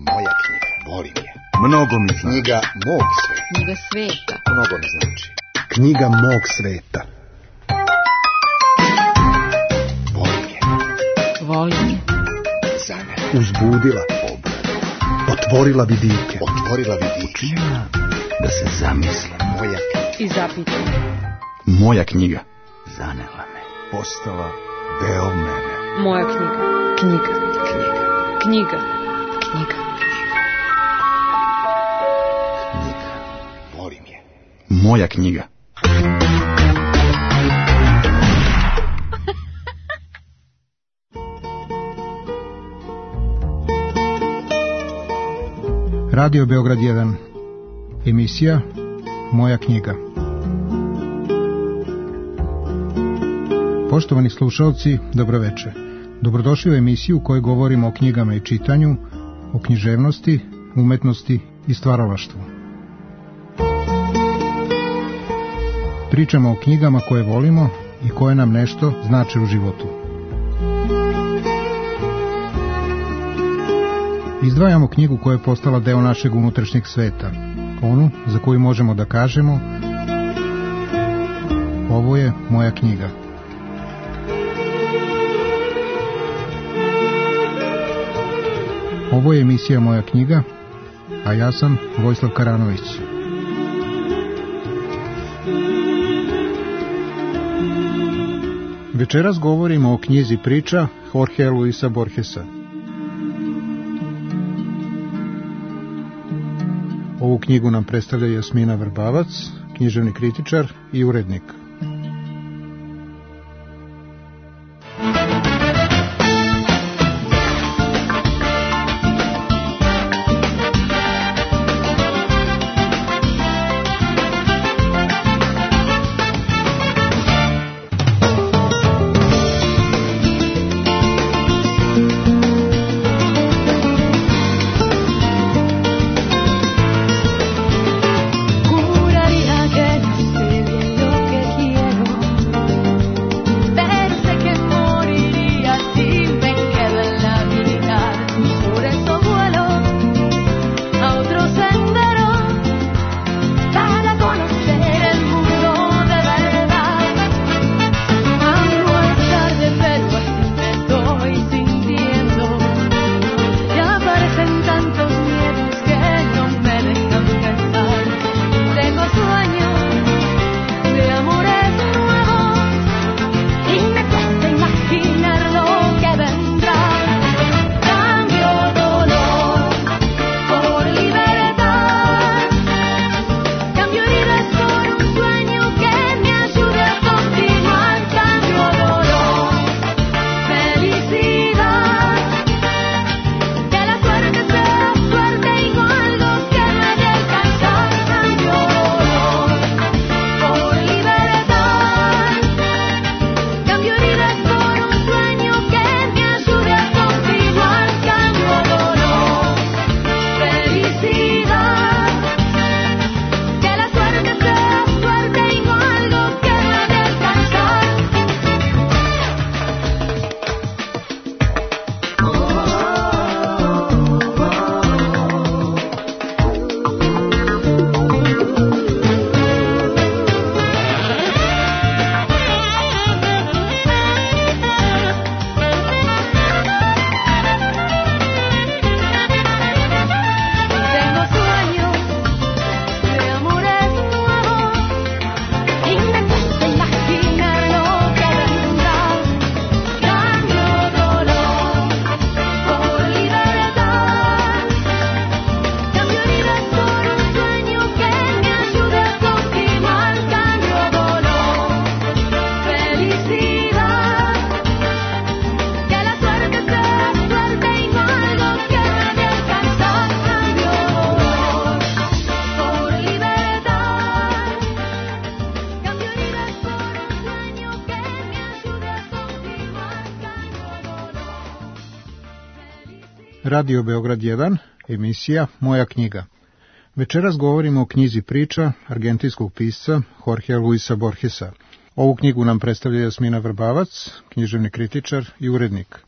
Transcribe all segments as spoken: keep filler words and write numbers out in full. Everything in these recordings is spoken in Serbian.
Moja knjiga. Volim je. Mnogo mi znači. Knjiga mog sveta. Knjiga sveta. Mnogo mi znači. Knjiga mog sveta. Volim je. Volim je. Za mene. Uzbudila. Obradila. Otvorila vidike. Otvorila vidike. Učinila da se zamislim. Moja knjiga. I zapitam. Moja knjiga. Zanela me. Postala deo mene. Moja knjiga. Knjiga. Knjiga. Knjiga. Knjiga. Knjiga. Volim je. Moja knjiga. Radio Beograd jedan. Emisija Moja knjiga. Poštovani slušalci, dobroveče. Dobrodošli u emisiju u kojoj govorimo o knjigama i čitanju, o književnosti, umetnosti i stvaralaštvu. Pričamo o knjigama koje volimo i koje nam nešto znače u životu. Izdvajamo knjigu koja je postala deo našeg unutrašnjeg sveta, onu za koju možemo da kažemo: ovo je moja knjiga. Ovo je emisija Moja knjiga, a ja sam Vojislav Karanović. Večeras govorimo o knjizi priča Jorgea Luisa Borgesa. Ovu knjigu nam predstavlja Jasmina Vrbavac, književni kritičar i urednik. Radio Beograd jedan, emisija Moja knjiga. Večeras govorimo o knjizi priča argentinskog pisca Jorgea Luisa Borgesa. Ovu knjigu nam predstavlja Jasmina Vrbavac, književni kritičar i urednik.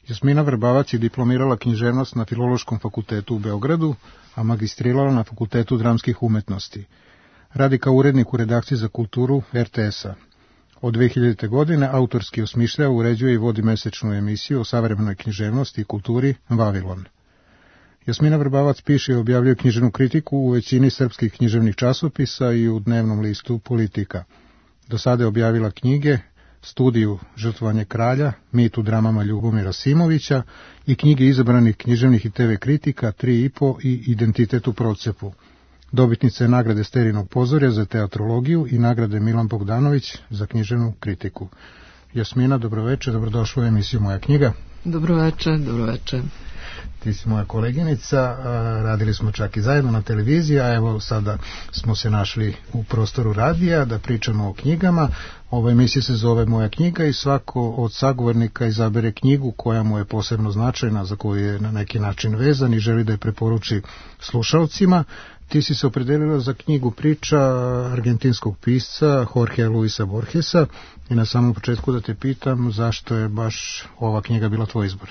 Jasmina Vrbavac je diplomirala književnost na Filološkom fakultetu u Beogradu, a magistrirala na Fakultetu dramskih umetnosti. Radi kao urednik u redakciji za kulturu er te es a. Od dve hiljadite. godine autorski osmišljava, uređuje i vodi mesečnu emisiju o savremenoj književnosti i kulturi Vavilon. Jasmina Vrbavac piše i objavljuje književnu kritiku u većini srpskih književnih časopisa i u dnevnom listu Politika. Do sada je objavila knjige Studiju Žrtvovanje kralja, Mit u dramama Ljubomira Simovića i knjige izabranih književnih i te ve kritika Tri i po i Identitet u procepu. Dobitnica je nagrade Sterinog pozorja za teatrologiju i nagrade Milan Bogdanović za književnu kritiku. Jasmina, dobroveče, dobrodošla u emisiju Moja knjiga. Dobroveče, dobroveče. Ti si moja koleginica, radili smo čak i zajedno na televiziji, a evo sada smo se našli u prostoru radija da pričamo o knjigama. Ova emisija se zove Moja knjiga i svako od sagovornika izabere knjigu koja mu je posebno značajna, za koju je na neki način vezan i želi da je preporuči slušalcima. Ti si se opredelila za knjigu priča argentinskog pisca Jorgea Luisa Borgesa i na samom početku da te pitam zašto je baš ova knjiga bila tvoj izbor.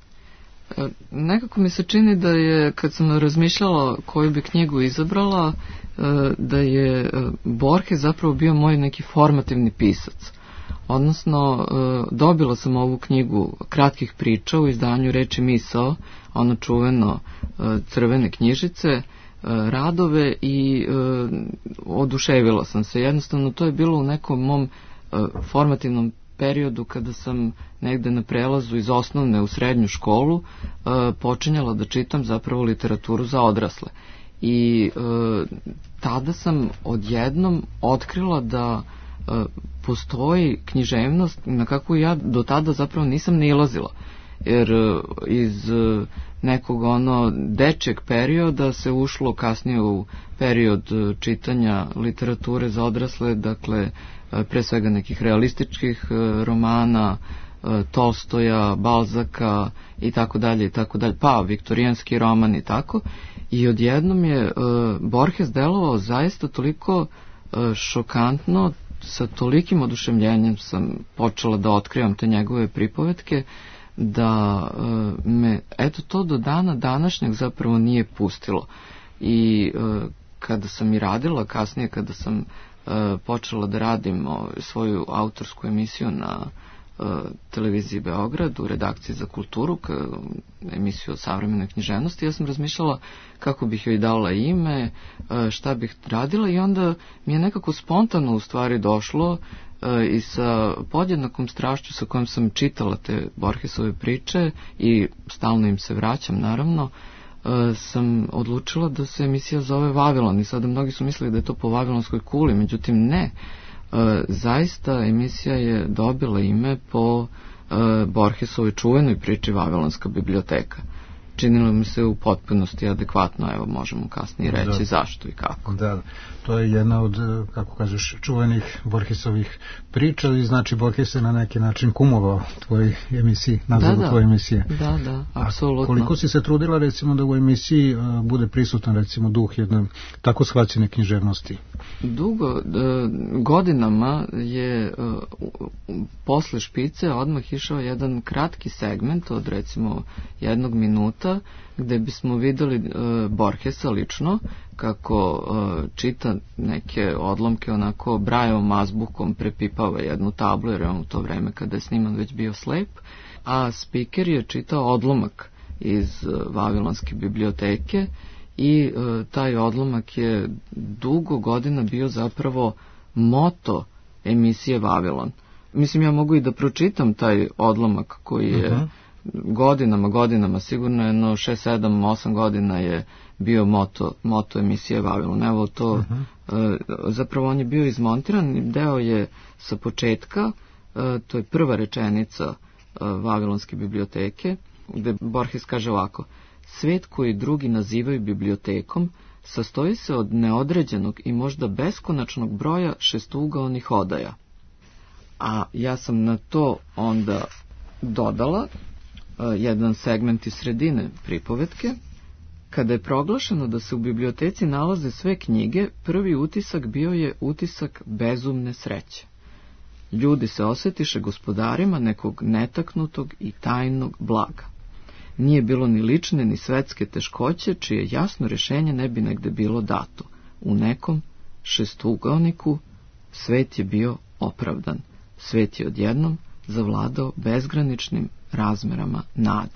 Nekako mi se čini da je, kad sam razmišljala koju bi knjigu izabrala, da je Borges zapravo bio moj neki formativni pisac. Odnosno, dobila sam ovu knjigu kratkih priča u izdanju Reči misao, ono čuveno crvene knjižice, radove i oduševila sam se. Jednostavno, to je bilo u nekom mom formativnom periodu kada sam negde na prelazu iz osnovne u srednju školu uh, počinjala da čitam zapravo literaturu za odrasle. I uh, tada sam odjednom otkrila da uh, postoji književnost na kakvu ja do tada zapravo nisam nilazila. Jer uh, iz uh, nekog ono dečjeg perioda se ušlo kasnije u period uh, čitanja literature za odrasle, dakle pre svega nekih realističkih romana, Tolstoja, Balzaka i tako dalje i tako dalje, pa viktorijanski roman i tako. I odjednom je Borges delovao zaista toliko šokantno, sa tolikim oduševljenjem sam počela da otkrivam te njegove pripovetke, da me eto to do dana današnjeg zapravo nije pustilo. I kada sam i radila, kasnije kada sam počela da radim svoju autorsku emisiju na televiziji Beograd u redakciji za kulturu, emisiju o savremenoj književnosti, ja sam razmišljala kako bih joj dala ime, šta bih radila i onda mi je nekako spontano u stvari došlo i sa podjednakom strašću sa kojom sam čitala te Borgesove priče i stalno im se vraćam naravno, sam odlučila da se emisija zove Vavilon i sada mnogi su mislili da je to po vavilonskoj kuli, međutim ne. Zaista emisija je dobila ime po Borgesovoj čuvenoj priči Vavilonska biblioteka. Činilo mi se u potpunosti adekvatno, evo možemo kasnije reći da. Zašto i kako. Da, to je jedna od, kako kažeš, čuvenih Borgesovih priča i znači Borges je na neki način kumovao tvojoj emisiji, nazivu da, da. tvoje emisije. Da, da, apsolutno. A koliko si se trudila recimo da u emisiji uh, bude prisutan recimo duh jedne tako shvaćene književnosti? Dugo, uh, godinama je uh, posle špice odmah išao jedan kratki segment od recimo jednog minuta gde bismo videli uh, Borgesa lično kako uh, čita neke odlomke onako Brajevom azbukom, prepipava jednu tablu jer je on u to vreme kada je sniman već bio slep, a spiker je čitao odlomak iz uh, Vavilonske biblioteke i uh, taj odlomak je dugo godina bio zapravo moto emisije Vavilon. Mislim, ja mogu i da pročitam taj odlomak koji je uh-huh. godinama, godinama, sigurno jedno šest, sedam, osam godina je bio moto, moto emisije Vavilon. Evo to, uh-huh. e, zapravo on je bio izmontiran, deo je sa početka, e, to je prva rečenica e, Vavilonske biblioteke, gde Borges kaže ovako: svet koji drugi nazivaju bibliotekom sastoji se od neodređenog i možda beskonačnog broja šestougaonih odaja. A ja sam na to onda dodala jedan segment iz sredine pripovetke. Kada je proglašeno da se u biblioteci nalaze sve knjige, prvi utisak bio je utisak bezumne sreće. ljudi se osjetiše gospodarima nekog netaknutog i tajnog blaga. Nije bilo ni lične ni svetske teškoće, čije jasno rješenje ne bi negde bilo dato. U nekom šestugaoniku svet je bio opravdan. Svet je odjednom zavladao bezgraničnim razmerama nade.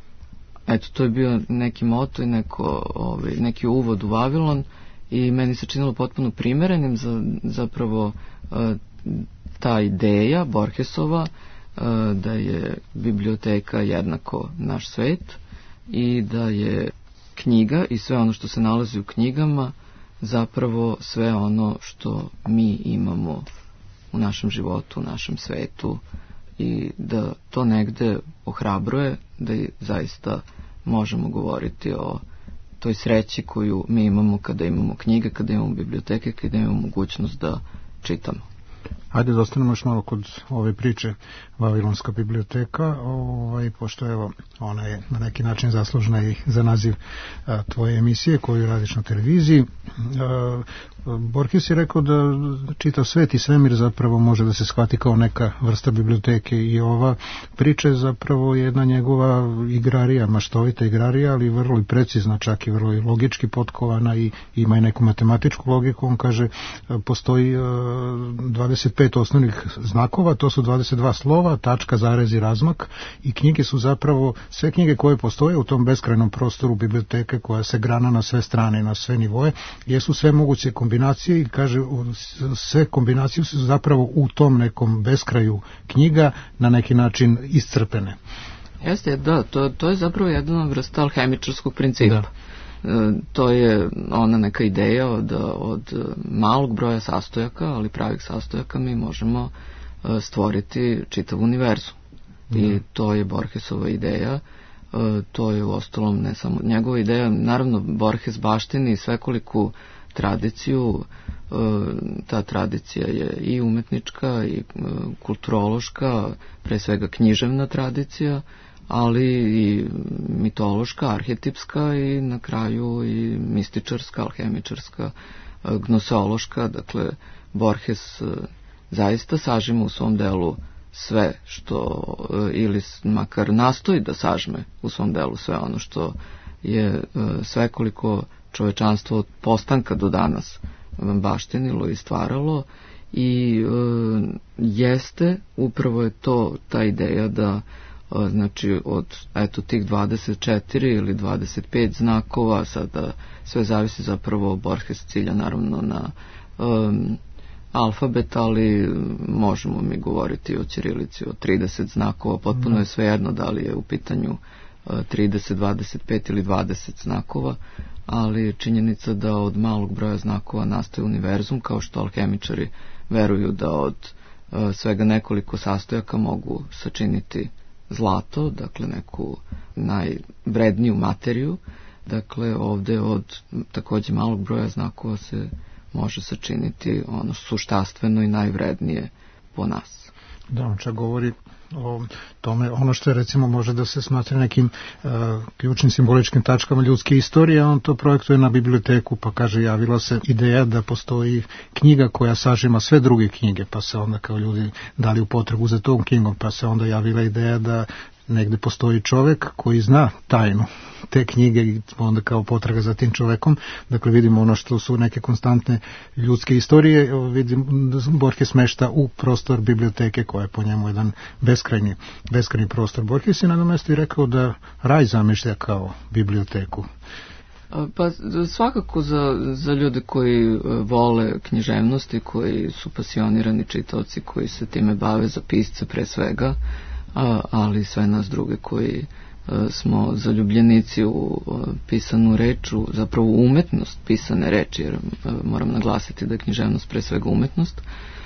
Eto, to je bio neki moto i neko, ovaj, neki uvod u Vavilon i meni se činilo potpuno primerenim za zapravo e, ta ideja Borgesova e, da je biblioteka jednako naš svet i da je knjiga i sve ono što se nalazi u knjigama zapravo sve ono što mi imamo u našem životu, u našem svetu i da to negde ohrabruje da je zaista možemo govoriti o toj sreći koju mi imamo kada imamo knjige, kada imamo biblioteke, kada imamo mogućnost da čitamo. Ajde da ostanemo još malo kod ove priče Vavilonska biblioteka, ovaj, pošto evo, ona je na neki način zaslužna i za naziv a, tvoje emisije koju radiš na televiziji. A, Borges je rekao da čitav svet i svemir zapravo može da se shvati kao neka vrsta biblioteke i ova priča je zapravo jedna njegova igrarija, maštovita igrarija, ali vrlo i precizna, čak i vrlo i logički potkovana i ima i neku matematičku logiku. On kaže, postoji dvadeset pet osnovnih znakova, to su dvadeset dva slova, tačka, zarez i razmak i knjige su zapravo, sve knjige koje postoje u tom beskrajnom prostoru biblioteke koja se grana na sve strane i na sve nivoje, jesu sve moguće kombinacije i kaže, sve kombinacije su zapravo u tom nekom beskraju knjiga na neki način iscrpene. Jeste, da, to, to je zapravo jedna vrsta alhemičarskog principa. Da. To je ona neka ideja da od malog broja sastojaka, ali pravih sastojaka, mi možemo stvoriti čitav univerzum. Mm. I to je Borgesova ideja. To je u ostalom ne samo njegova ideja. Naravno, Borges baštini svekoliku tradiciju. Ta tradicija je i umetnička i kulturološka, pre svega književna tradicija, ali i mitološka, arhetipska i na kraju i mističarska, alhemičarska, gnoseološka. Dakle, Borges zaista sažima u svom delu sve što, ili makar nastoji da sažme u svom delu sve ono što je svekoliko čovečanstvo od postanka do danas baštinilo i stvaralo i e, jeste, upravo je to ta ideja da znači od eto tih dvadeset četiri ili dvadeset pet znakova, sada sve zavisi zapravo, Borges cilja naravno na um, alfabet, ali možemo mi govoriti o ćirilici od trideset znakova, potpuno je svejedno da li je u pitanju trideset, dvadeset pet ili dvadeset znakova, ali činjenica da od malog broja znakova nastaje univerzum, kao što alhemičari veruju da od uh, svega nekoliko sastojaka mogu sačiniti zlato, dakle neku najvredniju materiju. Dakle, ovde od takođe malog broja znakova se može sačiniti ono suštastveno i najvrednije po nas. Da, on čak govori o tome, ono što je recimo može da se smatra nekim uh, ključnim simboličkim tačkama ljudske istorije, on to projektuje na biblioteku, pa kaže, javila se ideja da postoji knjiga koja sažima sve druge knjige, pa se onda kao ljudi dali u potrebu za tom knjigom, pa se onda javila ideja da negde postoji čovek koji zna tajnu te knjige i onda kao potraga za tim čovekom. Dakle, vidimo ono što su neke konstantne ljudske istorije, vidim, Borges smešta u prostor biblioteke koja je po njemu jedan beskrajni, beskrajni prostor. Borges je na jednom mjestu i rekao da raj zamišlja kao biblioteku. Pa svakako za, za ljude koji vole književnosti, koji su pasionirani čitaoci, koji se time bave, za pisce pre svega, A, ali sve nas druge koji a, smo zaljubljenici u a, pisanu reču, zapravo umetnost pisane reči, jer a, moram naglasiti da je književnost pre svega umetnost,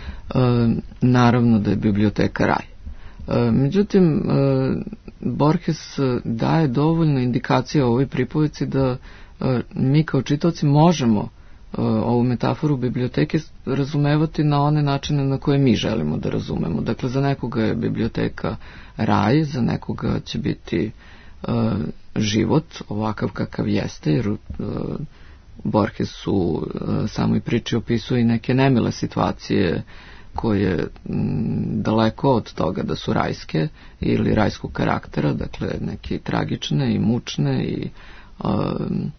a, naravno da je biblioteka raj. A, međutim, a, Borges daje dovoljno indikacija o ovoj pripovici da a, mi kao čitaoci možemo ovu metaforu biblioteke razumevati na one načine na koje mi želimo da razumemo. Dakle, za nekoga je biblioteka raj, za nekoga će biti uh, život ovakav kakav jeste, jer uh, Borges u uh, samoj priči opisuje i neke nemile situacije koje m, daleko od toga da su rajske ili rajskog karaktera, dakle neke tragične i mučne i a,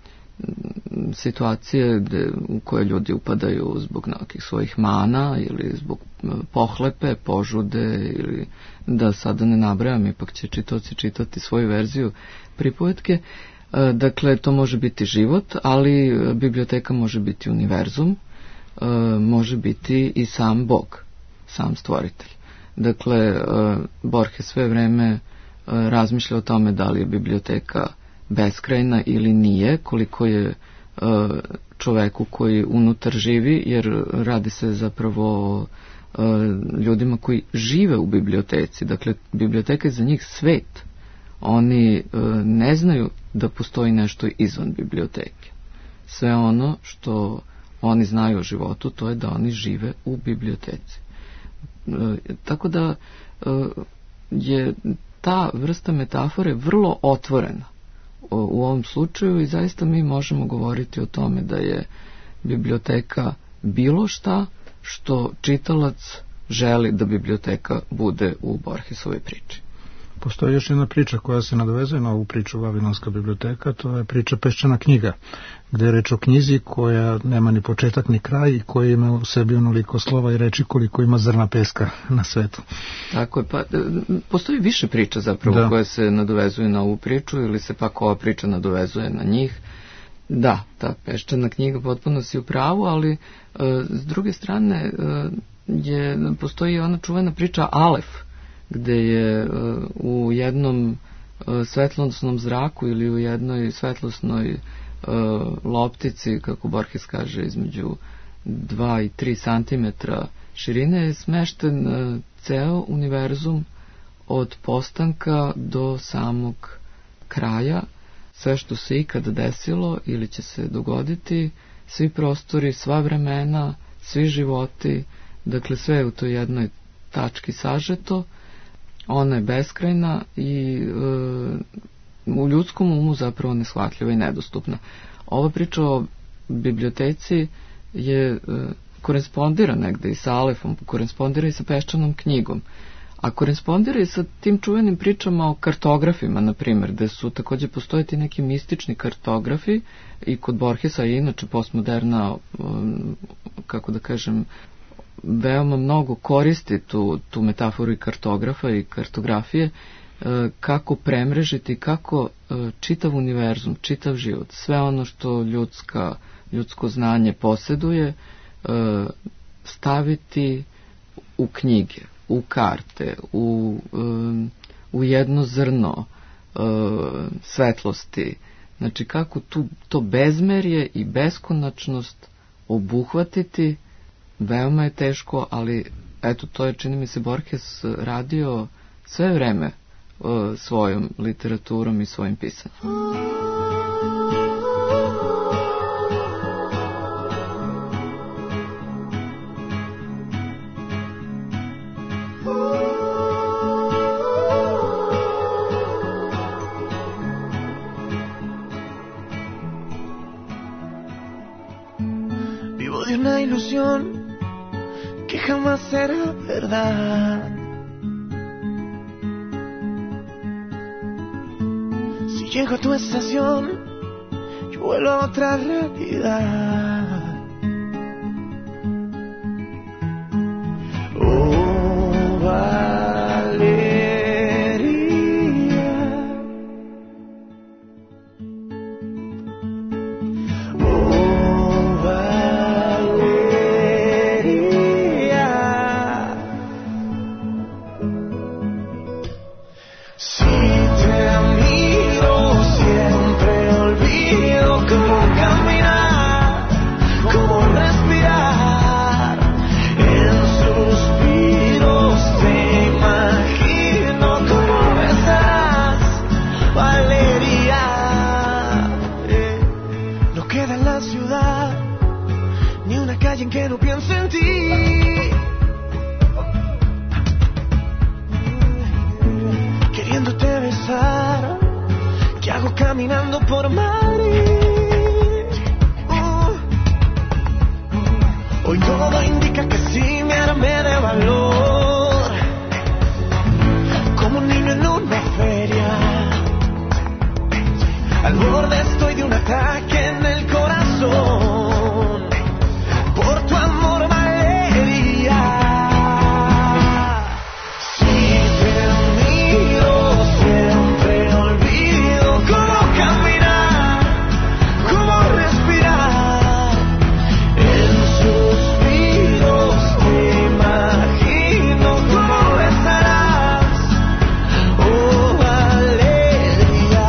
situacije gde, u koje ljudi upadaju zbog nekih svojih mana ili zbog pohlepe, požude ili da sada ne nabrajam, ipak će čitaoci čitati svoju verziju pripovetke. Dakle, to može biti život, ali biblioteka može biti univerzum, može biti i sam Bog, sam stvoritelj. Dakle, Borges sve vreme razmišlja o tome da li je biblioteka beskrajna ili nije, koliko je čoveku koji unutar živi, jer radi se zapravo o ljudima koji žive u biblioteci. Dakle, biblioteka je za njih svet. Oni ne znaju da postoji nešto izvan biblioteke. Sve ono što oni znaju o životu, to je da oni žive u biblioteci. Tako da je ta vrsta metafore vrlo otvorena u ovom slučaju i zaista mi možemo govoriti o tome da je biblioteka bilo šta što čitalac želi da biblioteka bude u Borgesovoj priči. Postoji još jedna priča koja se nadovezuje na ovu priču Vavilonska biblioteka, to je priča Peščana knjiga, gde je reč o knjizi koja nema ni početak ni kraj i koja ima u sebi onoliko slova i reči koliko ima zrna peska na svetu. Tako je, pa postoji više priča zapravo da. koje se nadovezuju na ovu priču ili se pak ova priča nadovezuje na njih. Da, ta Peščana knjiga potpuno si u pravu, ali e, s druge strane e, je, postoji ona čuvena priča Alef, gde je uh, u jednom uh, svetlosnom zraku ili u jednoj svetlosnoj uh, loptici, kako Borges kaže, između dva i tri santimetra širine je smešten uh, ceo univerzum od postanka do samog kraja, sve što se ikada desilo ili će se dogoditi, svi prostori, sva vremena, svi životi, dakle sve je u toj jednoj tački sažeto. Ona je beskrajna i e, u ljudskom umu zapravo neshvatljiva i nedostupna. Ova priča o biblioteci je e, korespondira negde i sa Alefom, korespondira i sa Peščanom knjigom, a korespondira i sa tim čuvenim pričama o kartografima, na primjer, gde su takođe postojati neki mistični kartografi i kod Borgesa i inače postmoderna, e, kako da kažem, veoma mnogo koristi tu, tu metaforu i kartografa i kartografije, e, kako premrežiti, kako e, čitav univerzum, čitav život, sve ono što ljudska, ljudsko znanje posjeduje, e, staviti u knjige, u karte, u, e, u jedno zrno e, svetlosti. Znači kako tu, to bezmerje i beskonačnost obuhvatiti. Veoma je teško, ali eto, to je, čini mi se, Borges radio sve vreme uh, svojom literaturom i svojim pisanjem. Vivo de una ilusión que jamás será verdad. Si llego a tu estación, yo vuelo a otra realidad. Oh, Valeria, oh, Valeria. Si te miro siempre olvido cómo caminar, cómo respirar. En suspiros te imagino cómo besas, Valeria. Eh, no queda en la ciudad ni una calle en que no piense en ti. Queriéndote besar, ¿qué hago caminando por Madrid? Uh, uh, hoy todo indica que encimarme de valor, como un niño en una feria. Al borde estoy de un ataque en el corazón, por tu amor valería. Si te miro siempre olvido cómo caminar, cómo respirar. En suspiros te imagino cómo estarás. Oh, Valeria.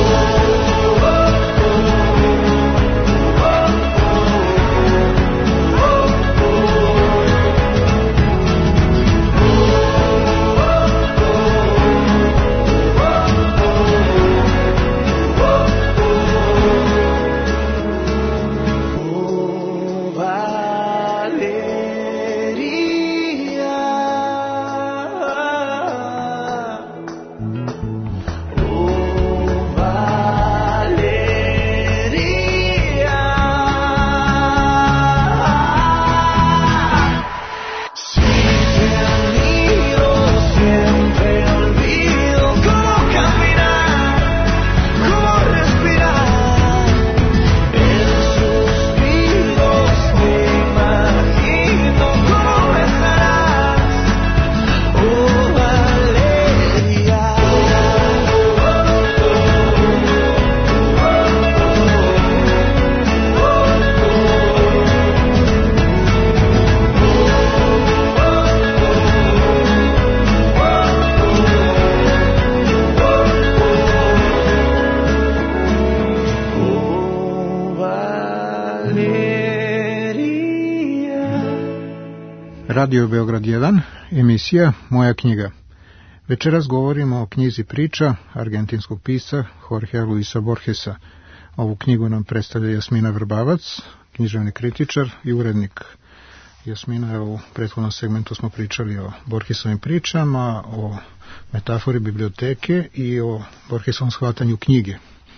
Radio Beograd jedan, emisija Moja knjiga. Večeras govorimo o knjizi priča argentinskog pisca Jorgea Luisa Borgesa. Ovu knjigu nam predstavlja Jasmina Vrbavac, književni kritičar i urednik. Jasmina, u prethodnom segmentu smo pričali o Borgesovim pričama, o metafori biblioteke i o Borgesovom shvatanju knjige.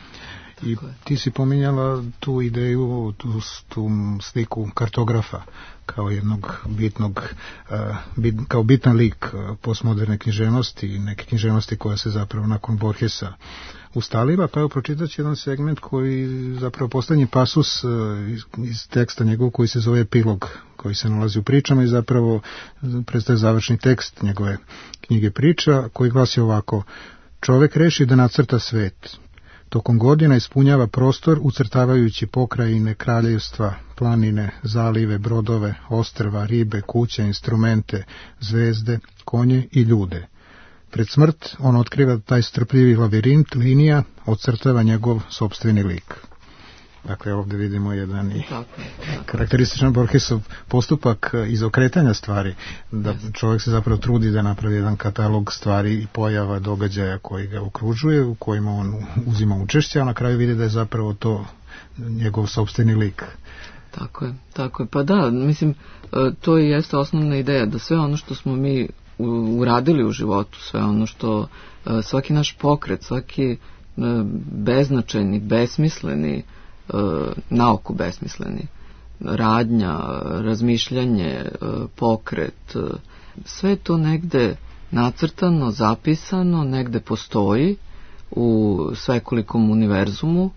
I ti si pominjala tu ideju, tu, tu sliku kartografa kao jednog bitnog, uh, bit, kao bitan lik uh, postmoderne književnosti i neke književnosti koja se zapravo nakon Borgesa ustaliva, pa evo pročitat ću jedan segment koji zapravo poslednji pasus uh, iz, iz teksta njegov koji se zove epilog, koji se nalazi u pričama i zapravo predstavlja završni tekst njegove knjige priča, koji glasi ovako: čovek reši da nacrta svet. Tokom godina ispunjava prostor ucrtavajući pokrajine, kraljevstva, planine, zalive, brodove, ostrva, ribe, kuće, instrumente, zvezde, konje i ljude. Pred smrt on otkriva taj strpljivi lavirint linija, ocrtava njegov sopstveni lik. Dakle, ovdje vidimo jedan i karakterističan Borgesov postupak izokretanja stvari, da čovjek se zapravo trudi da napravi jedan katalog stvari i pojava, događaja koji ga okružuje, u kojima on uzima učešće, a na kraju vidi da je zapravo to njegov sopstveni lik. Tako je, tako je. Pa da, mislim, to i jeste osnovna ideja, da sve ono što smo mi uradili u životu, sve ono što, svaki naš pokret, svaki beznačajni, besmisleni, naoko besmisleni, radnja, razmišljanje, pokret, sve to negde nacrtano, zapisano, negde postoji u svekolikom univerzumu,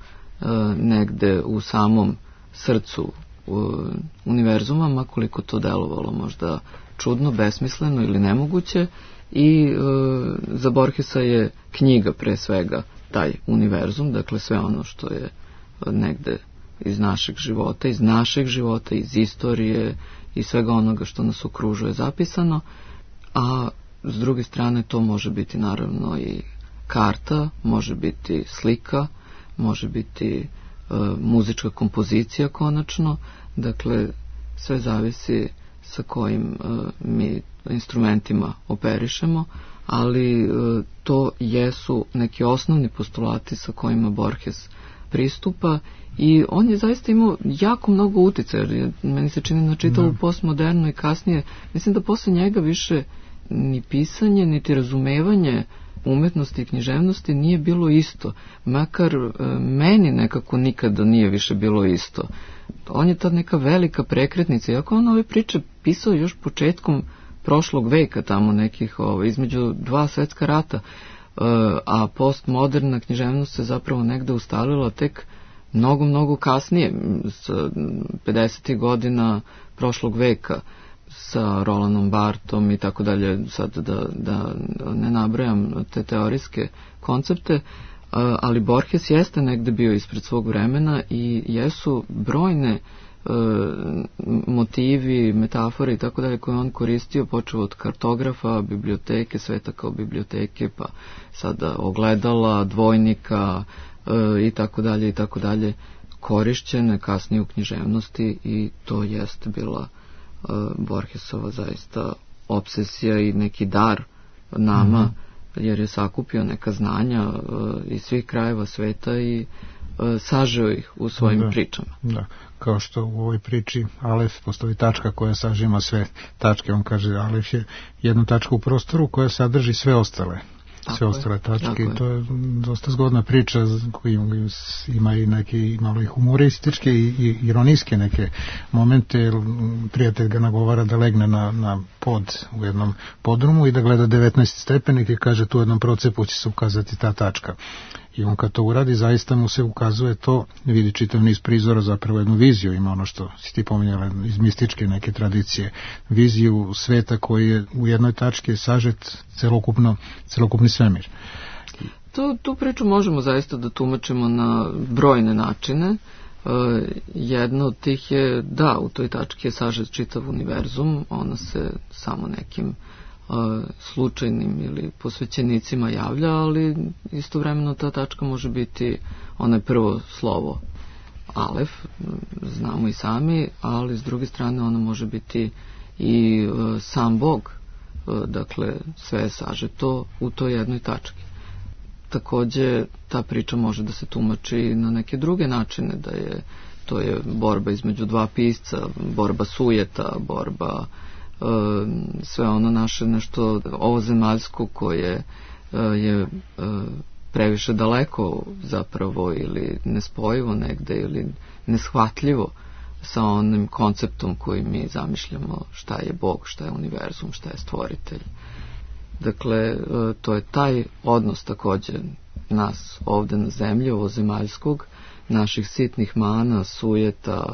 negde u samom srcu univerzuma, ma koliko to delovalo možda čudno, besmisleno ili nemoguće, i e, za Borgesa je knjiga pre svega taj univerzum, dakle sve ono što je negde iz našeg života, iz našeg života, iz istorije i svega onoga što nas okružuje zapisano, a s druge strane to može biti naravno i karta, može biti slika, može biti e, muzička kompozicija konačno, dakle sve zavisi sa kojim e, mi instrumentima operišemo, ali e, to jesu neki osnovni postulati sa kojima Borges pristupa i on je zaista imao jako mnogo uticaja, jer je, meni se čini na čitavu postmodernu i kasnije, mislim da posle njega više ni pisanje, niti razumevanje umetnosti i književnosti nije bilo isto. Makar e, meni nekako nikada nije više bilo isto. On je ta neka velika prekretnica, iako on ove priče pisao još početkom prošlog veka, tamo nekih ovo, između dva svetska rata, e, a postmoderna književnost se zapravo negde ustalila tek mnogo, mnogo kasnije, s pedesetih godina prošlog veka, sa Rolandom Barthom i tako dalje, sad da, da ne nabrajam te teorijske koncepte, ali Borges jeste negde bio ispred svog vremena i jesu brojne e, motivi, metafore i tako dalje koje on koristio, počeo od kartografa, biblioteke, sveta kao biblioteke, pa sada ogledala, dvojnika e, i tako dalje i tako dalje, korišćene kasnije u književnosti i to jeste bila e, Borgesova zaista obsesija i neki dar nama, mm-hmm. jer je sakupio neka znanja e, iz svih krajeva sveta i e, sažeo ih u svojim da, pričama. Da, kao što u ovoj priči Alef postoji tačka koja sažima sve tačke, on kaže Alef je jedna tačka u prostoru koja sadrži sve ostale. Sve tako ostale je, tačke i to je dosta zgodna priča koja ima i neke malo i humorističke i, i ironijske neke momente. Prijatelj ga nagovara da legne na, na pod u jednom podrumu i da gleda devetnaest stepenika i kaže tu u jednom procepu će se ukazati ta tačka. I on kad to uradi, zaista mu se ukazuje to, vidi čitav niz prizora, zapravo jednu viziju, ima ono što si ti pominjala iz mističke neke tradicije, viziju sveta koji je u jednoj tački sažet celokupno, celokupni svemir. Tu, tu priču možemo zaista da tumačimo na brojne načine. E, jedno od tih je, da, u toj tački je sažet čitav univerzum, ona se samo nekim slučajnim ili posvećenicima javlja, ali istovremeno ta tačka može biti onaj prvo slovo Alef, znamo i sami, ali s druge strane ona može biti i uh, sam Bog, uh, dakle sve je sažeto u toj jednoj tački. Takođe ta priča može da se tumači na neke druge načine, da je to je borba između dva pisca, borba sujeta, borba sve ono naše nešto ovozemaljsko koje je previše daleko zapravo ili nespojivo negde ili neshvatljivo sa onim konceptom koji mi zamišljamo šta je Bog, šta je univerzum, šta je stvoritelj. Dakle, to je taj odnos takođe nas ovde na zemlji, ovozemaljskog, naših sitnih mana, sujeta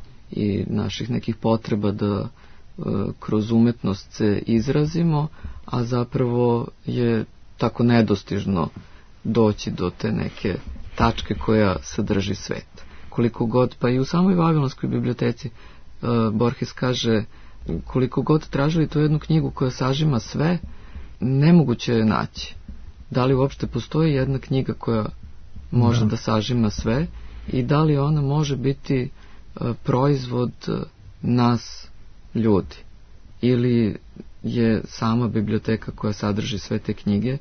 i naših nekih potreba da kroz umetnost se izrazimo, a zapravo je tako nedostižno doći do te neke tačke koja sadrži svet. Koliko god, pa i u samoj Vavilonskoj biblioteci uh, Borges kaže, koliko god tražili tu jednu knjigu koja sažima sve, nemoguće je naći. Da li uopšte postoji jedna knjiga koja može da, da sažima sve i da li ona može biti uh, proizvod uh, nas ljudi, ili je sama biblioteka koja sadrži sve te knjige. E,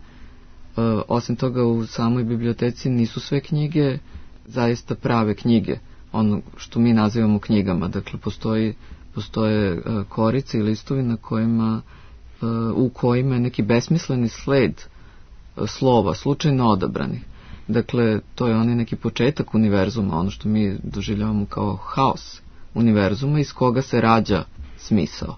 osim toga, u samoj biblioteci nisu sve knjige zaista prave knjige, ono što mi nazivamo knjigama. Dakle, postoji, postoje e, korice i listovi na kojima, e, u kojima je neki besmisleni sled e, slova, slučajno odabranih. Dakle, to je onaj neki početak univerzuma, ono što mi doživljavamo kao haos univerzuma iz koga se rađa smisao.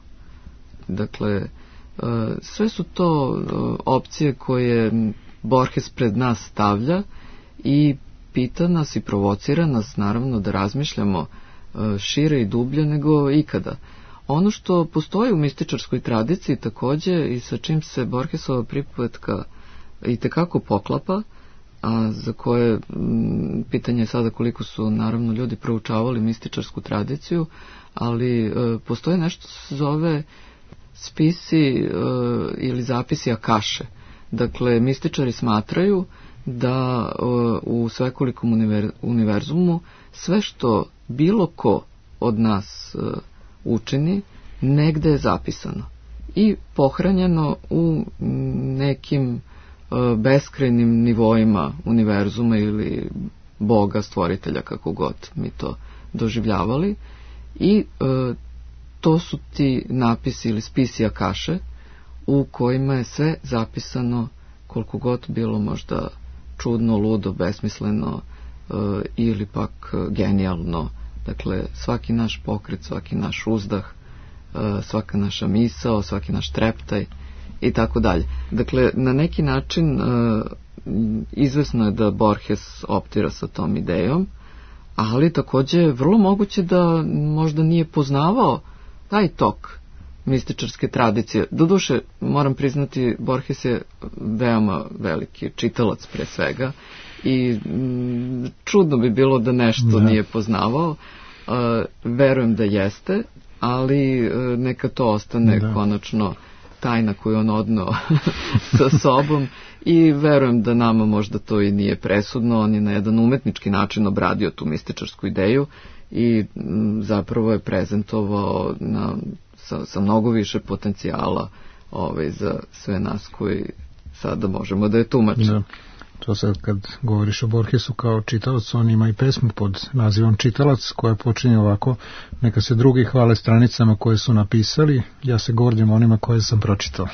Dakle, sve su to opcije koje Borges pred nas stavlja i pita nas i provocira nas naravno da razmišljamo šire i dublje nego ikada. Ono što postoji u mističarskoj tradiciji takođe i sa čim se Borgesova pripovetka i tekako poklapa, a za koje m, pitanje je sada koliko su naravno ljudi proučavali mističarsku tradiciju, ali e, postoje nešto se zove spisi e, ili zapisi Akaše. Dakle, mističari smatraju da e, u svekolikom univer, univerzumu sve što bilo ko od nas e, učini, negde je zapisano i pohranjeno u nekim e, beskrajnim nivoima univerzuma ili Boga, stvoritelja, kako god mi to doživljavali. I e, to su ti napisi ili spisi Akaše u kojima je sve zapisano, koliko god bilo možda čudno, ludo, besmisleno e, ili pak genijalno. Dakle, svaki naš pokret, svaki naš uzdah, e, svaka naša misao, svaki naš treptaj i tako dalje. Dakle, na neki način e, izvesno je da Borges optira sa tom idejom, ali takođe je vrlo moguće da možda nije poznavao taj tok mističarske tradicije. Doduše, moram priznati, Borges je veoma veliki čitalac pre svega i m, čudno bi bilo da nešto da. nije poznavao. E, verujem da jeste, ali e, neka to ostane da. konačno tajna koju on odneo sa sobom i verujem da nama možda to i nije presudno. On je na jedan umetnički način obradio tu mističarsku ideju i m, zapravo je prezentovao na, sa, sa mnogo više potencijala ovaj, za sve nas koji sada možemo da je tumačimo. Da. To sad kad govoriš o Borgesu kao čitalac, on ima i pesmu pod nazivom Čitalac koja počinje ovako: neka se drugi hvale stranicama koje su napisali, ja se gordim onima koje sam pročitao.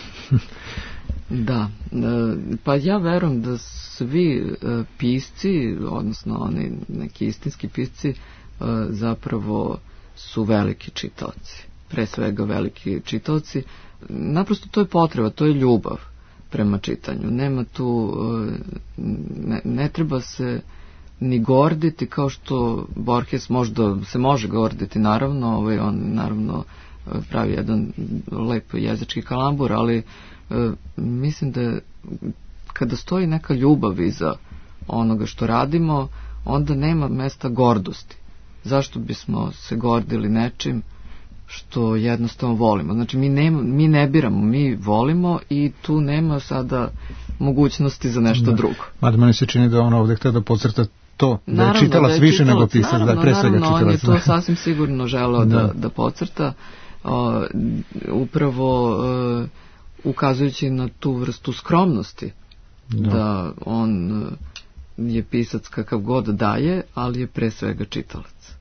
Da, pa ja verujem da svi pisci, odnosno oni neki istinski pisci, zapravo su veliki čitaoci, pre svega veliki čitaoci. Naprosto to je potreba, to je ljubav prema čitanju. Nema tu, ne, ne treba se ni gorditi kao što Borges možda se može gorditi, naravno, ovaj, on naravno pravi jedan lep jezički kalambur, ali e, mislim da kada stoji neka ljubav iza onoga što radimo, onda nema mesta gordosti. Zašto bismo se gordili nečim što jednostavno volimo? Znači, mi, nema, mi ne biramo, mi volimo i tu nema sada mogućnosti za nešto da. drugo. Mada meni se čini da on ovdje htio da podcrta to, da naravno, je čitalac da je više čitalac, nego pisac, da je pre svega čitalac. On je to sasvim sigurno želeo da, da, da podcrta, uh, upravo uh, ukazujući na tu vrstu skromnosti, da, da on uh, je pisac kakav god daje, ali je pre svega čitalac.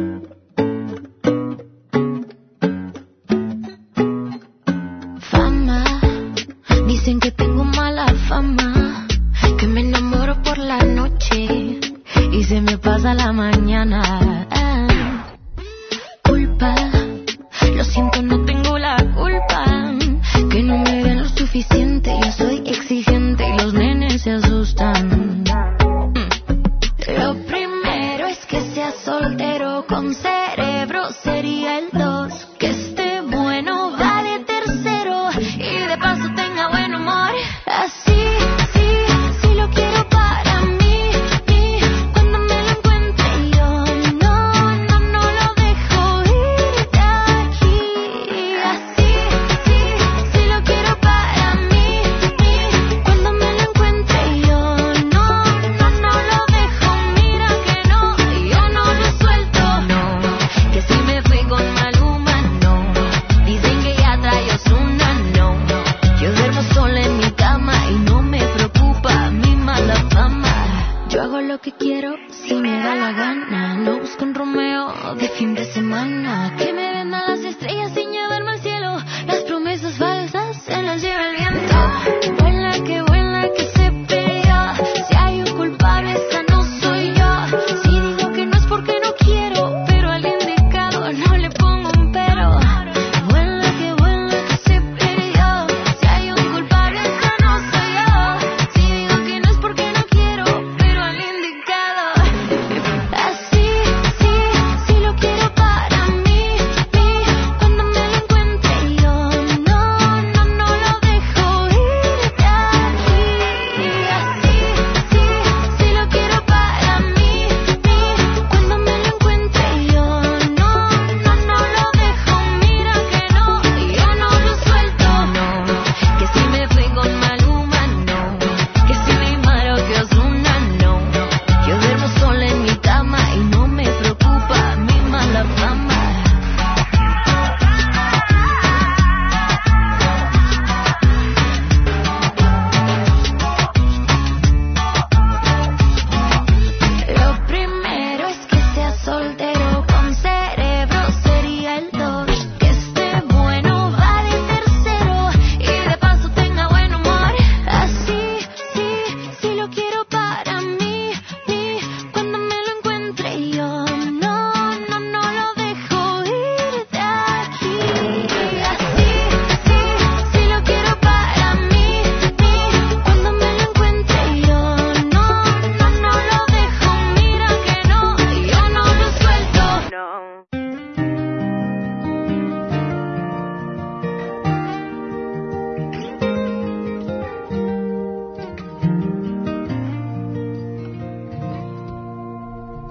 Dicen que tengo mala fama, que me enamoro por la noche y se me pasa la mañana. Ah, culpa, lo siento, no tengo la culpa, que no me ven lo suficiente, yo soy exigente y los nenes se asustan. Mm. Lo primero es que sea soltero con cerebro, sería el dos, que esté bueno, vale tercero y de paso tenga buen humor. Así, sí, sí lo quiero para mí, mí. Cuando me lo encuentre yo no, no, no lo dejo ir de aquí. Así, sí, sí lo quiero para mí, mí. Cuando me lo encuentre yo no, no, no lo dejo. Mira que no, yo no lo suelto. No, que si me fui con Maluma, no. Dicen que ya trae Ozuna, no. Yo duermo sola en mi cama y no me preocupa mi mala fama. Yo hago lo que quiero si me da la gana. No busco un Romeo de fin de semana. Que me vendan las estrellas sin llevarme al cielo. Las promesas falsas se las lleva el viento. Vuela que vuela que se peleó. Si hay un culpable esa no soy yo. Si digo que no es porque no quiero, pero al indicado no le pongo un pero. Vuela que vuela que se peleó. Si hay un culpable esa no soy yo. Si digo que no es porque no quiero, pero al indicado. Así, sí, sí lo quiero para mí, mí. Cuando me lo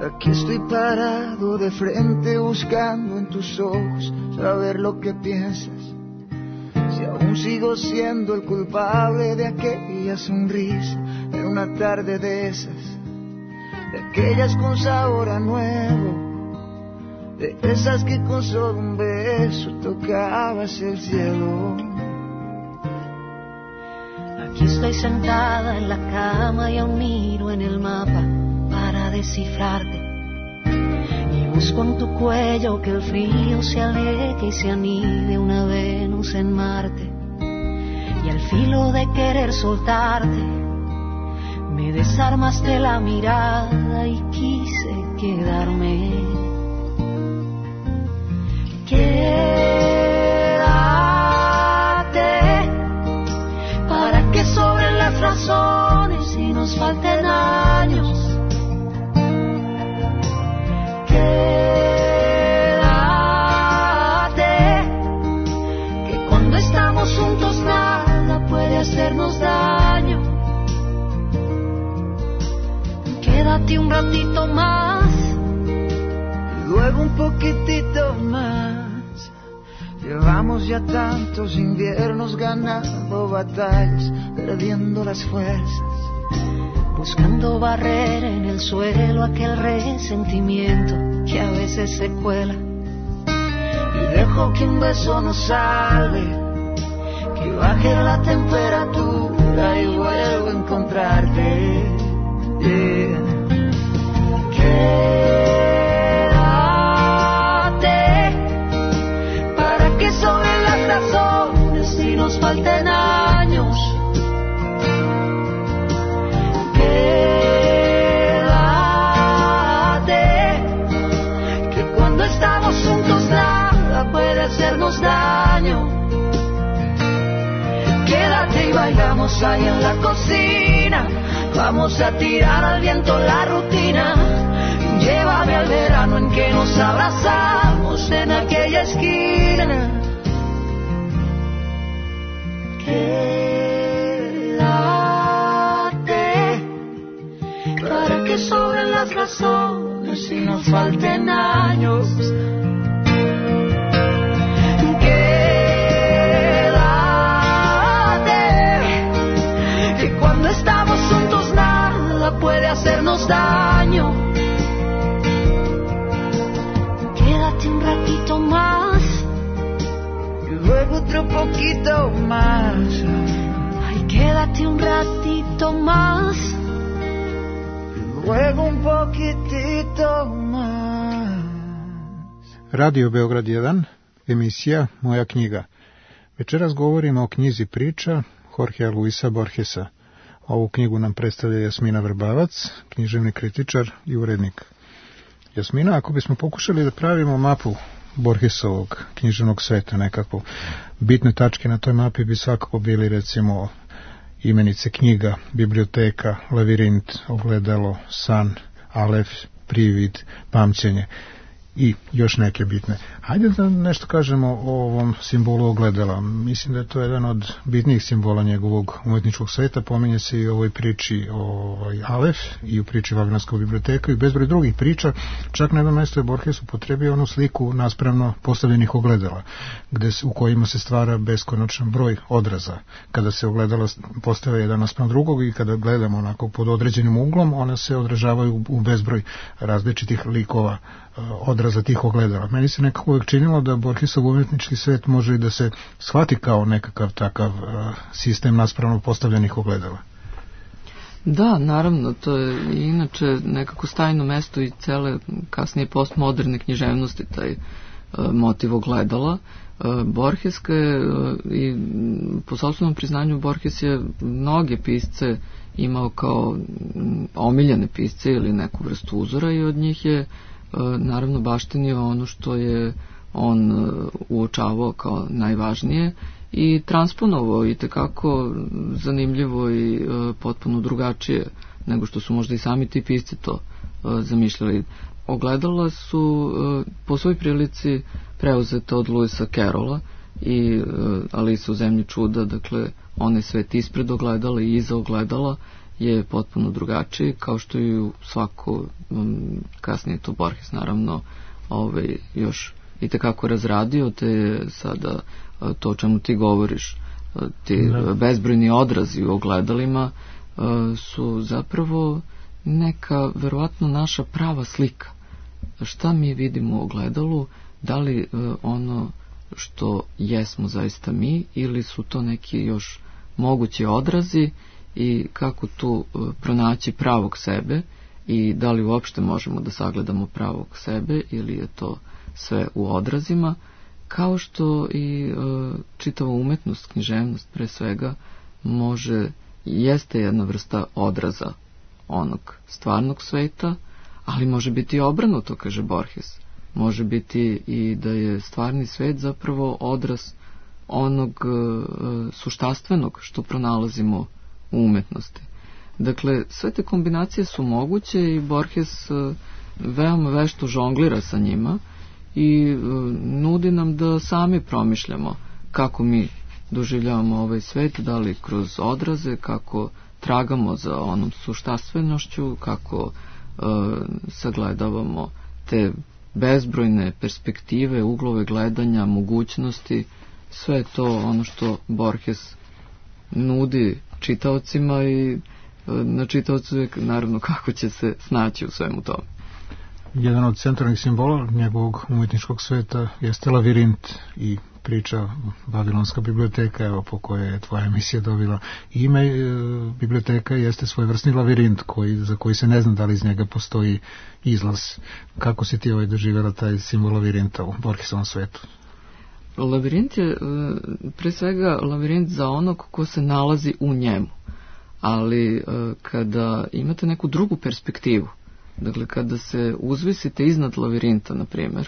Aquí estoy parado de frente buscando en tus ojos saber lo que piensas. Si aún sigo siendo el culpable de aquella sonrisa en una tarde de esas, de aquellas con sabor a nuevo, de esas que con solo un beso tocabas el cielo. Aquí estoy sentada en la cama y aún miro en el mapa para descifrarte. Y busco en tu cuello que el frío se aleje y se anide una Venus en Marte. Y al filo de querer soltarte, me desarmaste la mirada y quise quedarme. Quédate para que sobren las razones y nos falten años. Quédate, que cuando estamos juntos nada puede hacernos daño. Quédate un ratito más y luego un poquitito más. Llevamos ya tantos inviernos ganando batallas, perdiendo las fuerzas, buscando barrer en el suelo aquel resentimiento que a veces se cuela. Y dejo que un beso nos salve, que baje la temperatura y vuelvo a encontrarte. Yeah. Quédate para que sobren las razones y nos falten años. Hacernos daño. Quédate y bailamos ahí en la cocina. Vamos a tirar al viento la rutina. Llévame al verano en que nos abrazamos en aquella esquina. Quédate para que sobren las razones y nos falten años. Estamos juntos, nada puede hacernos daño. Quédate un ratito más y luego otro poquito más. Ay, quédate un ratito más y luego un poquitito más. Radio Beograd jedan, emisija Moja knjiga. Večeras govorimo o knjizi Priča Jorgea Luisa Borgesa. Ovu knjigu nam predstavlja Jasmina Vrbavac, književni kritičar i urednik. Jasmina, ako bismo pokušali da pravimo mapu Borgesovog književnog sveta, nekako bitne tačke na toj mapi bi svakako bili recimo imenice knjiga, biblioteka, lavirint, ogledalo, san, alef, privid, pamćenje i još neke bitne. Hajde da nešto kažemo o ovom simbolu ogledala. Mislim da je to jedan od bitnijih simbola njegovog umetničkog sveta. Pominje se i u ovoj priči o Alef i u priči Vavilonska biblioteka i bezbroj drugih priča. Čak na jednom mjestu je Borges upotrebio onu sliku naspravno postavljenih ogledala, gde se, u kojima se stvara beskonačan broj odraza. Kada se ogledala postave jedan naspram drugog i kada gledamo onako pod određenim uglom, ona se odražavaju u bezbroj različitih likova odraza tih ogledala. Meni se nekako uvijek činilo da Borgesov umetnički svet može i da se shvati kao nekakav takav sistem naspravno postavljenih ogledala. Da, naravno, to je inače nekako stajno mesto i cele kasnije postmoderne književnosti, taj uh, motiv ogledala. Uh, Borgeska je, uh, i po sopstvenom priznanju Borges je mnoge pisce imao kao um, omiljene pisce ili neku vrstu uzora i od njih je naravno baštinio ono što je on uočavao kao najvažnije i transponovao i tekako zanimljivo i potpuno drugačije nego što su možda i sami ti pisci to zamišljali. Ogledala su po svoj prilici preuzete od Lewisa Carrolla i Alice u zemlji čuda, dakle onaj svet ispred ogledala i iza ogledala je potpuno drugačiji, kao što i svako kasnije to Borges naravno ovaj, još i tekako razradio, te sada to o čemu ti govoriš, ti bezbrojni odrazi u ogledalima su zapravo neka verovatno naša prava slika. Šta mi vidimo u ogledalu, da li ono što jesmo zaista mi ili su to neki još mogući odrazi i kako tu pronaći pravog sebe i da li uopšte možemo da sagledamo pravog sebe ili je to sve u odrazima, kao što i e, čitava umetnost, književnost pre svega može, jeste jedna vrsta odraza onog stvarnog sveta, ali može biti i obrnuto, kaže Borges. Može biti i da je stvarni svet zapravo odraz onog e, suštastvenog što pronalazimo u umetnosti. Dakle, sve te kombinacije su moguće i Borges e, veoma vešto žonglira sa njima i e, nudi nam da sami promišljamo kako mi doživljavamo ovaj svet, da li kroz odraze, kako tragamo za onom suštastvenošću, kako e, sagledavamo te bezbrojne perspektive, uglove gledanja, mogućnosti, sve to ono što Borges nudi čitaocima i na čitaocu je naravno kako će se snaći u svemu tome. Jedan od centralnih simbola njegovog umetničkog sveta jeste lavirint i priča Babilonska biblioteka, evo, po kojoj je tvoja emisija dobila ime. E, biblioteka jeste svojevrsni lavirint koji, za koji se ne zna da li iz njega postoji izlaz. Kako si ti ovaj doživjela taj simbol lavirinta u Borgesovom svetu? Lavirint je pre svega lavirint za onog ko se nalazi u njemu, ali kada imate neku drugu perspektivu, dakle kada se uzvisite iznad lavirinta, na primjer,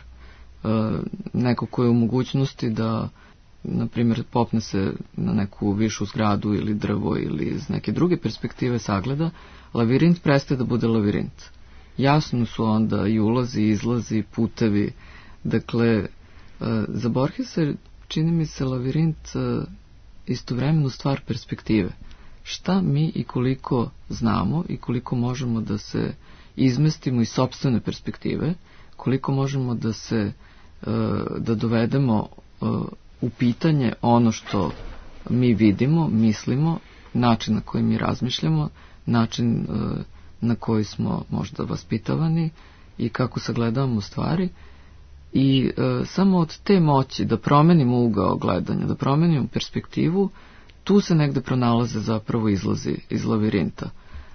neko ko je u mogućnosti da, na primjer, popne se na neku višu zgradu ili drvo ili iz neke druge perspektive sagleda, lavirint prestaje da bude lavirint. Jasno su onda i ulazi, izlazi, putevi. Dakle, za Borgesa čini mi se lavirint istovremeno stvar perspektive. Šta mi i koliko znamo i koliko možemo da se izmestimo iz sopstvene perspektive, koliko možemo da se da dovedemo u pitanje ono što mi vidimo, mislimo, način na koji mi razmišljamo, način na koji smo možda vaspitavani i kako sagledavamo stvari. I e, samo od te moći da promenimo ugao gledanja, da promenimo perspektivu, tu se negde pronalaze zapravo izlazi iz lavirinta.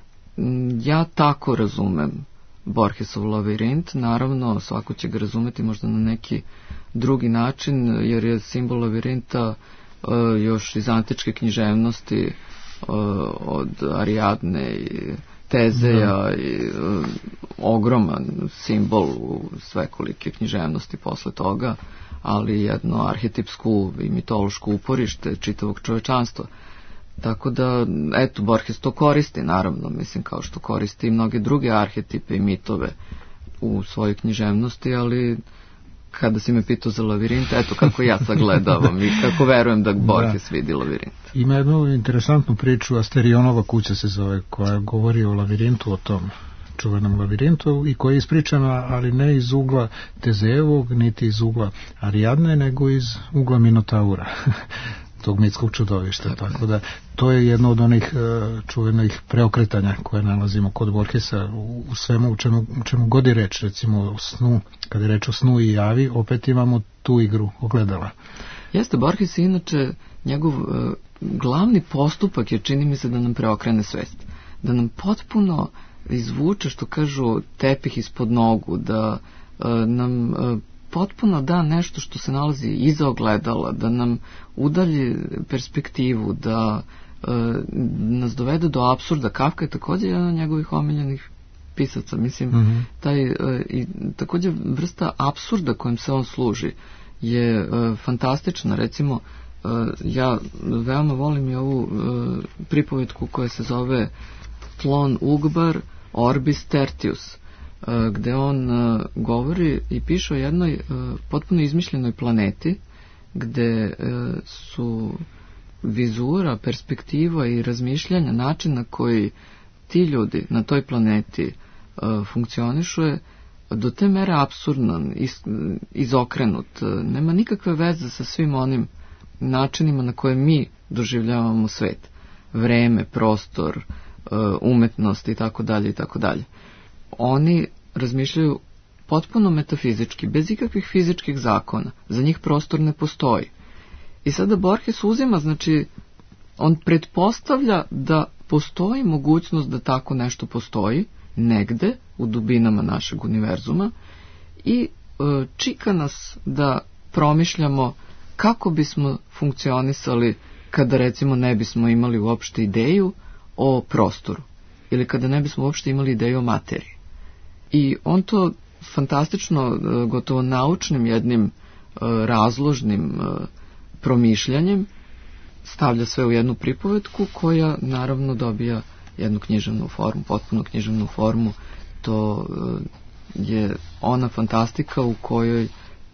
Ja tako razumem Borgesov lavirint, naravno svako će ga razumeti možda na neki drugi način, jer je simbol lavirinta e, još iz antičke književnosti, e, od Arijadne i Tezeja i uh, ogroman simbol u svekolike književnosti posle toga, ali jedno arhetipsku i mitološko uporište čitavog čovečanstva. Tako da, eto, Borges to koristi, naravno, mislim, kao što koristi i mnoge druge arhetipe i mitove u svojoj književnosti, ali kada si me pitao za lavirint, eto kako ja sagledavam i kako verujem da Borges da. vidi lavirint. Ima jednu interesantnu priču, Asterionova kuća se zove, koja govori o lavirintu, o tom čuvenom lavirintu i koja je ispričana, ali ne iz ugla Tezejevog, niti iz ugla Arijadne, nego iz ugla Minotaura, tog mitskog čudovišta. Tako, tako da to je jedno od onih uh, čuvenih preokretanja koje nalazimo kod Borgesa u, u svemu, u čemu, u čemu god je reč, recimo o snu, kada je reč o snu i javi, opet imamo tu igru ogledala. Jeste, Borges je inače, njegov uh, glavni postupak je, čini mi se, da nam preokrene svest, da nam potpuno izvuče, što kažu, tepih ispod nogu, da uh, nam uh, potpuno da nešto što se nalazi iza ogledala, da nam udalji perspektivu, da e, nas dovede do apsurda. Kafka je također jedan od njegovih omiljenih pisaca. Mislim, mm-hmm. taj, e, i također vrsta apsurda kojim se on služi je e, fantastična. Recimo, e, ja veoma volim i ovu e, pripovetku koja se zove Tlon Ugbar Orbis Tertius, gde on uh, govori i piše o jednoj uh, potpuno izmišljenoj planeti gde uh, su vizura, perspektiva i razmišljanja, način na koji ti ljudi na toj planeti uh, funkcionišu je do te mere apsurdan, iz, izokrenut, nema nikakve veze sa svim onim načinima na koje mi doživljavamo svet. Vreme, prostor, umetnost i tako dalje i tako dalje. Oni razmišljaju potpuno metafizički, bez ikakvih fizičkih zakona. Za njih prostor ne postoji. I sada Borges uzima, znači, on pretpostavlja da postoji mogućnost da tako nešto postoji, negde, u dubinama našeg univerzuma, i e, čika nas da promišljamo kako bismo funkcionisali kada, recimo, ne bismo imali uopšte ideju o prostoru, ili kada ne bismo uopšte imali ideju o materiji. I on to fantastično, gotovo naučnim jednim razložnim promišljanjem stavlja sve u jednu pripovetku koja naravno dobija jednu književnu formu, potpuno književnu formu. To je ona fantastika u kojoj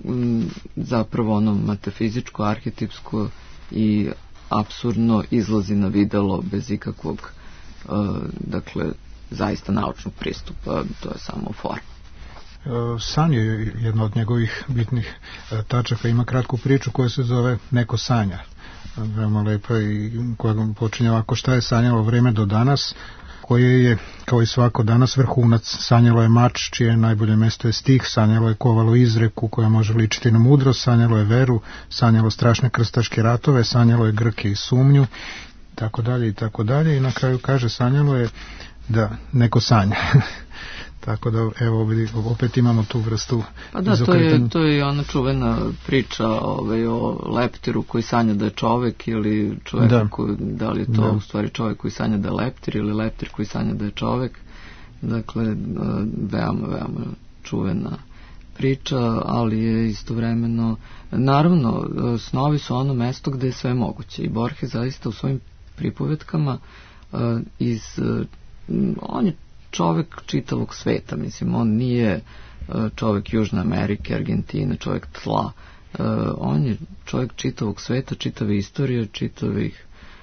zapravo ono metafizičko, arhetipsko i apsurdno izlazi na videlo bez ikakvog dakle zaista naučnog pristupa, to je samo forma. San je jedna od njegovih bitnih tačaka, ima kratku priču koja se zove Neko sanja, veoma lepa, i koja počinje ovako: šta je sanjalo vreme do danas, koje je, kao i svako danas, vrhunac. Sanjalo je mač, čije najbolje mesto je stih, sanjalo je kovalo izreku koja može ličiti na mudrost, sanjalo je veru, sanjalo strašne krstaške ratove, sanjalo je Grke i sumnju, tako dalje i tako dalje, i na kraju kaže sanjalo je da neko sanja. Tako da, evo, opet imamo tu vrstu. Pa da, to je, to je ona čuvena priča ovaj, o leptiru koji sanja da je čovek, ili čovek da. Koji, da li je to da. U stvari čovek koji sanja da je leptir, ili leptir koji sanja da je čovek. Dakle, veoma, veoma čuvena priča, ali je istovremeno, naravno, snovi su ono mesto gde je sve moguće, i Borges zaista u svojim pripovetkama iz, on je čovek čitavog sveta, mislim, on nije čovek Južne Amerike, Argentine, čovek tla, on je čovek čitavog sveta, čitave istorije, čitavih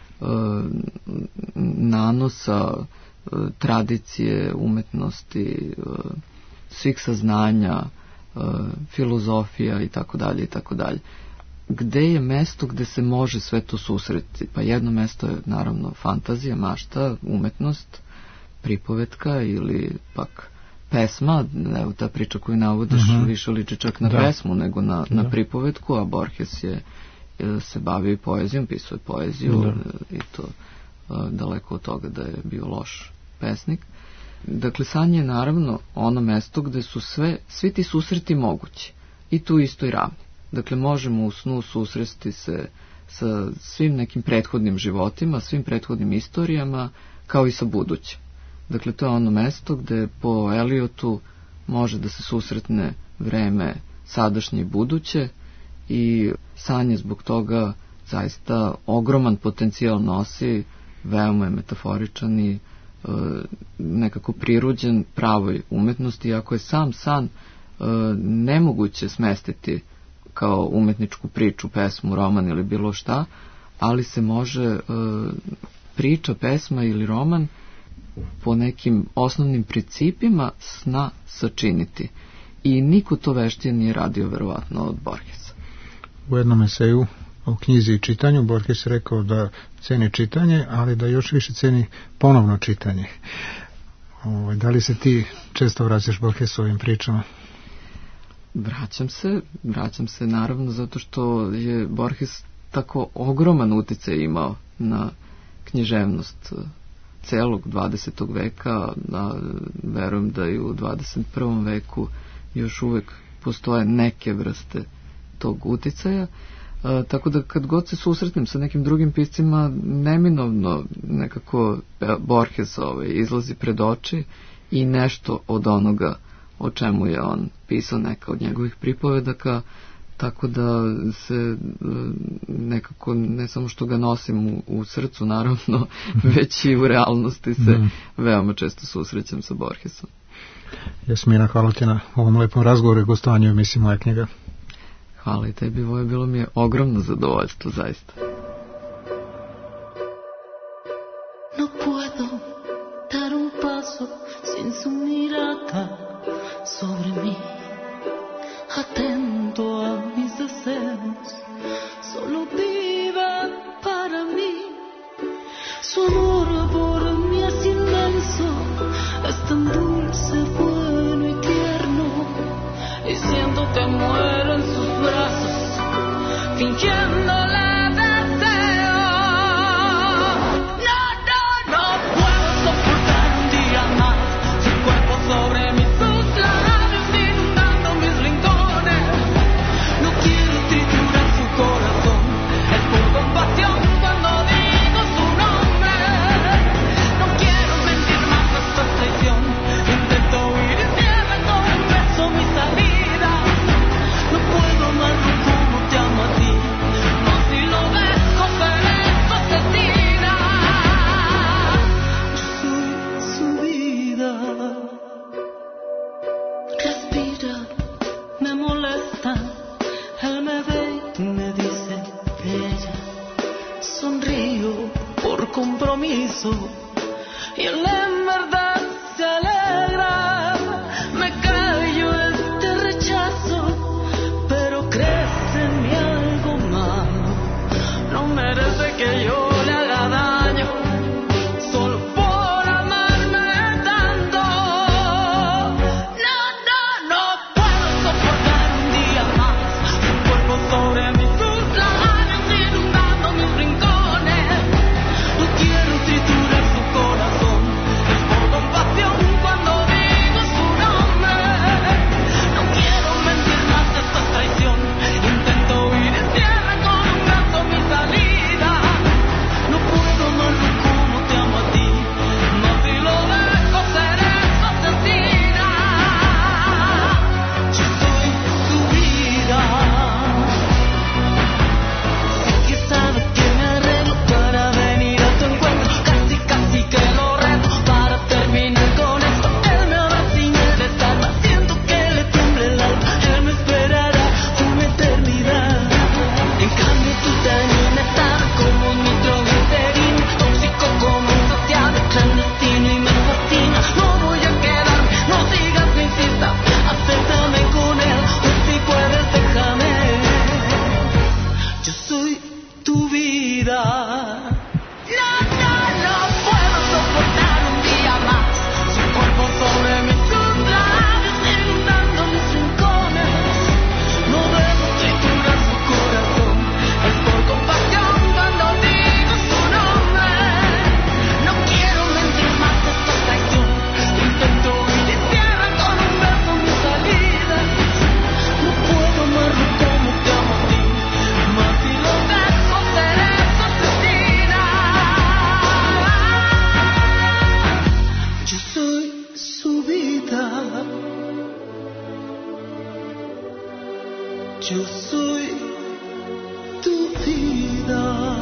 nanosa, tradicije, umetnosti, svih saznanja, filozofija i tako dalje i tako dalje. Gde je mesto gde se može sve to susretiti? Pa jedno mesto je naravno fantazija, mašta, umetnost, pripovetka ili pak pesma. Evo, ta priča koju navodiš uh-huh. više liči čak na da. pesmu nego na, na da. pripovetku, a Borges je, je se bavio i poezijom, pisao je poeziju da. i to uh, daleko od toga da je bio loš pesnik. Dakle, san je naravno ono mesto gde su sve, svi ti susreti mogući, i tu istoj ravni. Dakle, možemo u snu susresti se sa svim nekim prethodnim životima, svim prethodnim istorijama, kao i sa budućim. Dakle, to je ono mesto gde po Eliotu može da se susretne vreme sadašnje i buduće, i san je zbog toga zaista ogroman potencijal nosi, veoma je metaforičan i e, nekako priruđen pravoj umetnosti, iako je sam san e, nemoguće smestiti kao umetničku priču, pesmu, roman ili bilo šta, ali se može e, priča, pesma ili roman po nekim osnovnim principima sna sačiniti. I niko to veštije nije radio verovatno od Borgesa. U jednom eseju o knjizi i čitanju Borges je rekao da ceni čitanje, ali da još više ceni ponovno čitanje. O, da li se ti često vraćaš Borgesovim pričama? Vraćam se, vraćam se naravno zato što je Borges tako ogroman uticaj imao na književnost celog dvadesetog veka, da verujem da i u dvadeset prvom veku još uvek postoje neke vrste tog uticaja, e, tako da kad god se susretnem sa nekim drugim piscima, neminovno nekako Borges ovaj, izlazi pred oči i nešto od onoga o čemu je on pisao, neka od njegovih pripovedaka, tako da se nekako, ne samo što ga nosim u, u srcu naravno, već i u realnosti se mm. veoma često susrećem sa Borgesom. Jasmina, hvala ti na ovom lepom razgovoru i gostovanju u emisiji Moja knjiga. Hvala i tebi, Voje, bilo mi je ogromno zadovoljstvo, zaista. No puedo dar un sobre mí, atento a mis deseos, solo viva para mí. Su amor por mí es inmenso, es tan dulce, bueno y tierno, y siento que muero en sus brazos, fingiendo la deseo. No, no, no puedo soportar un día más su cuerpo sobre mis sus labios inundando mis rincones. No quiero triturar su corazón, es por compasión cuando digo su nombre. No quiero sentir más esta traición, intento huir y cierre con un beso mi salida. No puedo amarlo como te amo a ti, no, si lo dejo seré su asesina. Yo soy su vida. Respira, me molesta, él me ve y me dice bella. Sonrío por compromiso y él en verdad se alegra. Me callo este rechazo, pero crece en mí algo malo. No merece que yo le haga daño solo por amarme tanto. No, no, no puedo soportar un día más su cuerpo sobre mis sus labios inundando mis rincones. No quiero triturar su corazón, es por compasión cuando digo su nombre. No quiero mentir más, esta es traición, intento huir y cierre con un beso mi salida. No puedo amarlo como te amo a ti, no, si lo dejo seré su asesina. Yo soy su vida. Sé que sabe que me arreglo para venir a tu encuentro, casi casi que lo reto para terminar con esto. Él me abraza y me desarma, siento que le tiembla el alma, él me esperará una eternidad. En cambio tú dañina, sabe como un nitroglicerina, tóxico como un saciado, clandestino y me fascina. No voy a quedarme, no sigas, no insistas, acéptame con él, o si puedes déjame. Yo soy tu vida. No, no, no puedo soportar un día más su cuerpo sobre mis sus labios inundando mis rincones. No debo triturar su corazón, es por compasión cuando digo su nombre. No quiero mentir más, esta es traición, intento huir y cierre con un beso mi salida. No puedo amarlo como te amo a ti, más si lo dejo seré su asesina. Yo soy su vida. Yo soy tu vida.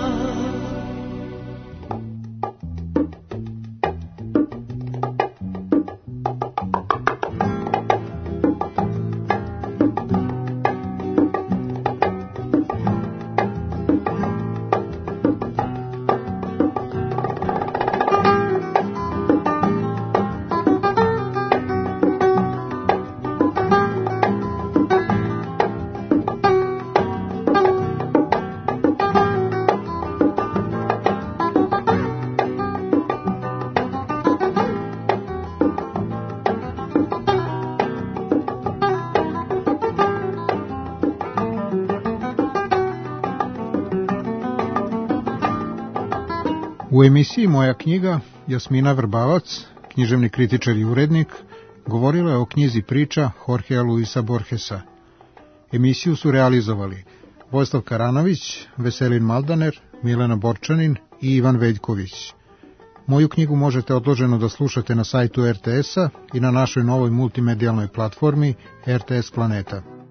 U emisiji Moja knjiga Jasmina Vrbavac, književni kritičar i urednik, govorila je o knjizi priča Jorgea Luisa Borgesa. Emisiju su realizovali Vojislav Karanović, Veselin Maldaner, Milena Borčanin i Ivan Veljković. Moju knjigu možete odloženo da slušate na sajtu er te esa i na našoj novoj multimedijalnoj platformi er te es Planeta.